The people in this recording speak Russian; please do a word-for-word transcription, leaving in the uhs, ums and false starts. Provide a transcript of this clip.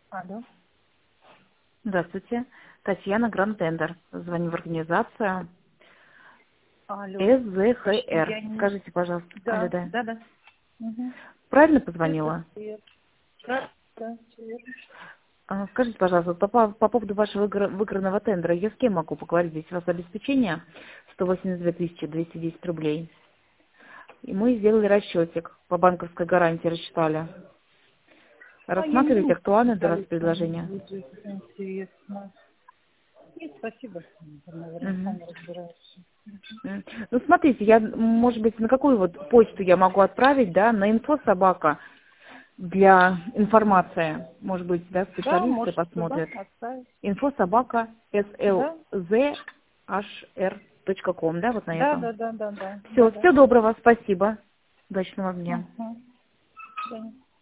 Алло. Здравствуйте. Татьяна Гранд-Тендер. Звоню в организацию Алло. СЗХР. Я не... Скажите, пожалуйста. Алло, Да, да. да, да. Угу. Правильно Это позвонила? свет. Да, да, всё верно. А, Скажите, пожалуйста, вот по, пов- по поводу вашего выигра- выигранного тендера, я с кем могу поговорить? Здесь у вас обеспечение сто восемьдесят две тысячи двести десять рублей. И мы сделали расчетик по банковской гарантии, рассчитали. А я не Рассматриваете думаю, актуальное для вас что предложение? будет интересно. Нет, спасибо. Наверное, Мгм. сами разбираются. М. Ну, смотрите, я, может быть, на какую вот почту я могу отправить, да, на инфо собака для информации, может быть, да, Да, специалисты может, туда посмотрят. оставить. Инфо собака Да, слзhr точка ком, да, вот на да, этом. да, да, да, да, Все, да, да. всего доброго, спасибо. Удачного дня. Угу. Да.